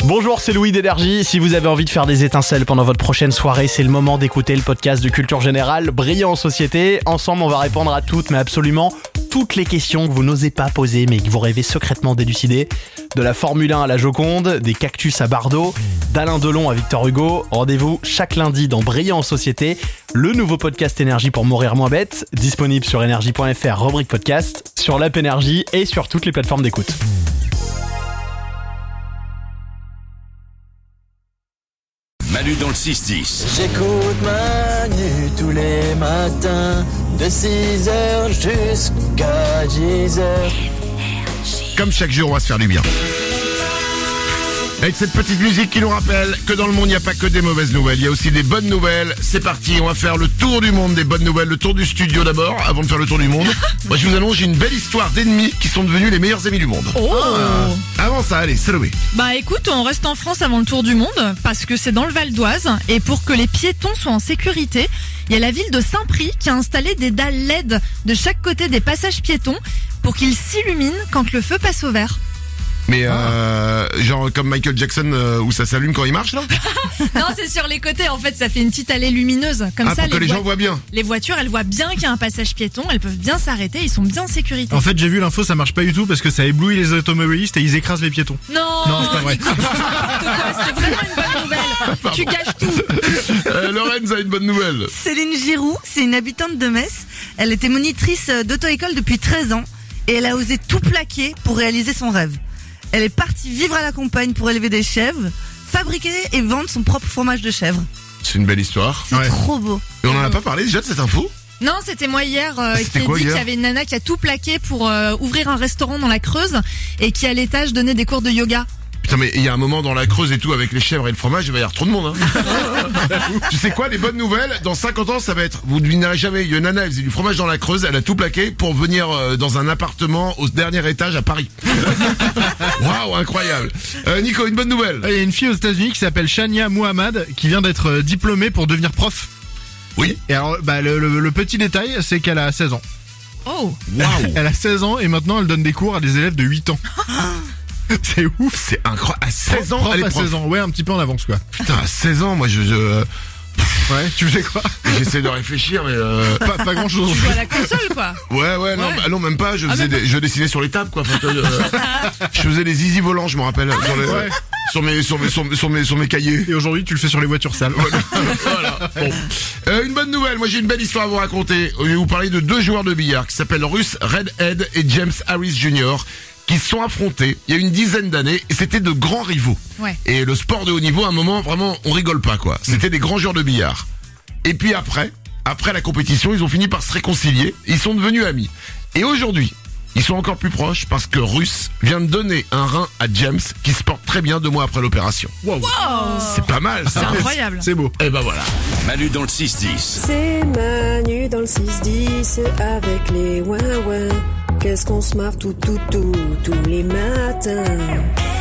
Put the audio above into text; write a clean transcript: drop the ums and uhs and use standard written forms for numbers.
Bonjour, c'est Louis d'Énergie. Si vous avez envie de faire des étincelles pendant votre prochaine soirée, c'est le moment d'écouter le podcast de Culture Générale, Brillant en Société. Ensemble, on va répondre à toutes, mais absolument toutes les questions que vous n'osez pas poser, mais que vous rêvez secrètement d'élucider. De la Formule 1 à la Joconde, des cactus à Bardot, d'Alain Delon à Victor Hugo. Rendez-vous chaque lundi dans Brillant en Société, le nouveau podcast Énergie pour mourir moins bête, disponible sur énergie.fr, rubrique podcast, sur l'app Énergie et sur toutes les plateformes d'écoute. Manu dans le 6-10. J'écoute Manu tous les matins, de 6h jusqu'à 10h. Comme chaque jour, on va se faire du bien. Avec cette petite musique qui nous rappelle que dans le monde, il n'y a pas que des mauvaises nouvelles, il y a aussi des bonnes nouvelles. C'est parti, on va faire le tour du monde des bonnes nouvelles, le tour du studio d'abord, avant de faire le tour du monde. Moi, je vous annonce, j'ai une belle histoire d'ennemis qui sont devenus les meilleurs amis du monde. Avant ça, allez, Salomé. Bah écoute, on reste en France avant le tour du monde, parce que c'est dans le Val d'Oise, et pour que les piétons soient en sécurité, il y a la ville de Saint-Prix qui a installé des dalles LED de chaque côté des passages piétons pour qu'ils s'illuminent quand le feu passe au vert. Mais genre comme Michael Jackson où ça s'allume quand il marche là. Non, c'est sur les côtés, en fait, ça fait une petite allée lumineuse. Comme ça, pour que les gens voient bien. Les voitures, elles voient bien qu'il y a un passage piéton, elles peuvent bien s'arrêter, ils sont bien en sécurité. En fait, j'ai vu l'info, ça marche pas du tout parce que ça éblouit les automobilistes et ils écrasent les piétons. Non, c'est pas vrai. Nico, c'était vraiment une bonne nouvelle. Tu gâches tout. Lorenz a une bonne nouvelle. Céline Giroux, c'est une habitante de Metz. Elle était monitrice d'auto-école depuis 13 ans et elle a osé tout plaquer pour réaliser son rêve. Elle est partie vivre à la campagne pour élever des chèvres, fabriquer et vendre son propre fromage de chèvre. C'est une belle histoire. C'est trop beau. Et on en a pas parlé déjà de cette info? Non, c'était moi hier qui ai dit hier qu'il y avait une nana qui a tout plaqué pour ouvrir un restaurant dans la Creuse et qui à l'étage donnait des cours de yoga. Putain, mais il y a un moment dans la Creuse et tout avec les chèvres et le fromage, il va y avoir trop de monde, hein. Tu sais quoi, les bonnes nouvelles, dans 50 ans, ça va être, vous ne devinerez jamais, il y a une nana, elle faisait du fromage dans la Creuse, elle a tout plaqué pour venir dans un appartement au dernier étage à Paris. Waouh, incroyable. Nico, une bonne nouvelle. Il y a une fille aux États-Unis qui s'appelle Shania Muhammad qui vient d'être diplômée pour devenir prof. Oui. Et alors, le petit détail, c'est qu'elle a 16 ans. Oh. Waouh. Elle a 16 ans et maintenant elle donne des cours à des élèves de 8 ans. C'est ouf. C'est incroyable. À 16 ans, Prof elle est à prof. 16 ans, ouais, un petit peu en avance quoi. Putain, à 16 ans, moi Ouais, tu faisais quoi? j'essaie de réfléchir, mais Pas grand chose. Tu joues à la console, quoi. Ouais, non, Ouais. bah, non, même pas, je faisais je dessinais sur les tables, quoi. Enfin, je faisais des zizi volants, je me rappelle, sur mes cahiers. Et aujourd'hui, tu le fais sur les voitures sales. Voilà. Bon. Une bonne nouvelle, moi j'ai une belle histoire à vous raconter. Je vais vous parler de deux joueurs de billard qui s'appellent Russ Redhead et James Harris Jr. qui se sont affrontés il y a une dizaine d'années et c'était de grands rivaux. Ouais. Et le sport de haut niveau, à un moment, vraiment, on rigole pas, quoi. C'était des grands joueurs de billard. Et puis après la compétition, ils ont fini par se réconcilier. Ils sont devenus amis. Et aujourd'hui, ils sont encore plus proches parce que Russ vient de donner un rein à James qui se porte très bien 2 mois après l'opération. Wow. C'est pas mal, C'est ça. incroyable. C'est beau. Et ben voilà. Manu dans le 6-10. C'est Manu dans le 6-10 avec les ouin-ouin. Qu'est-ce qu'on se marre tous les matins.